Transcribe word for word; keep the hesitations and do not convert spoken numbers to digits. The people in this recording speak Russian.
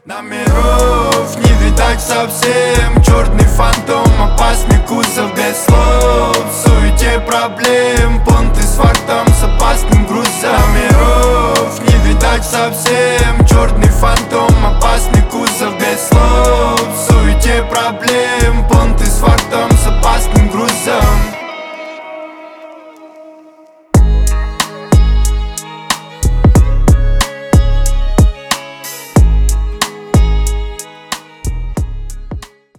Номеров не видать совсем. Черный фантом, опасный кузов без слов. В суете проблем, понты с фактом, с опасным грузом. Номеров не видать совсем. Черный фантом, опасный кузов без слов. В суете проблем.